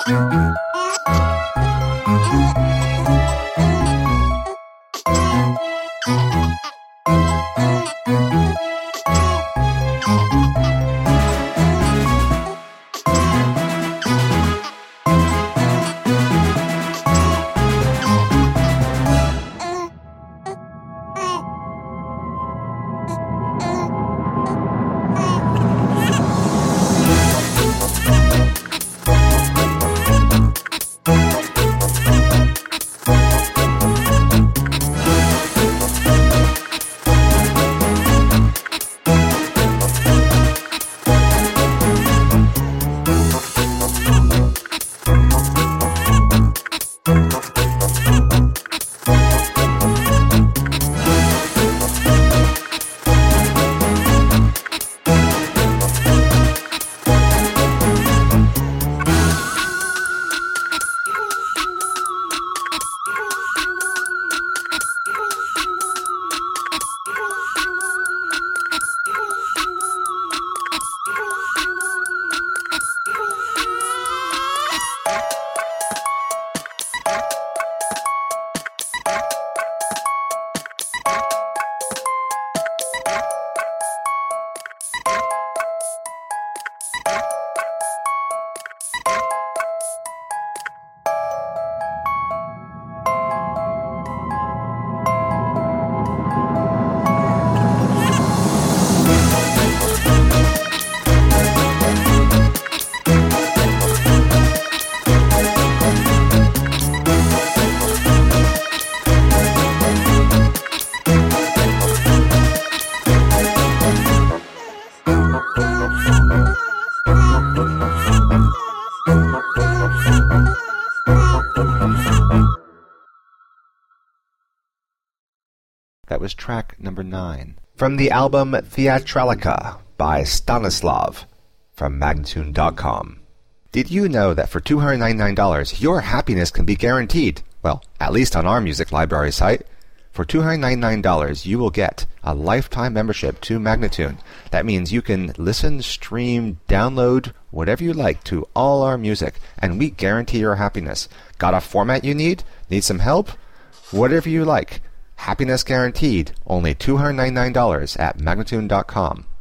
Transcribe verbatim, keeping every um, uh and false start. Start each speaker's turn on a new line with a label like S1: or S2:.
S1: That was track number nine. From the album Theatralica by Stanislav from Magnatune dot com. Did you know that for two hundred ninety-nine dollars your happiness can be guaranteed? Well, at least on our music library site. For two hundred ninety-nine dollars you will get a lifetime membership to Magnatune. That means you can listen, stream, download, whatever you like to all our music, and we guarantee your happiness. Got a format you need? Need some help? Whatever you like. Happiness guaranteed. Only two hundred ninety-nine dollars at Magnatune dot com.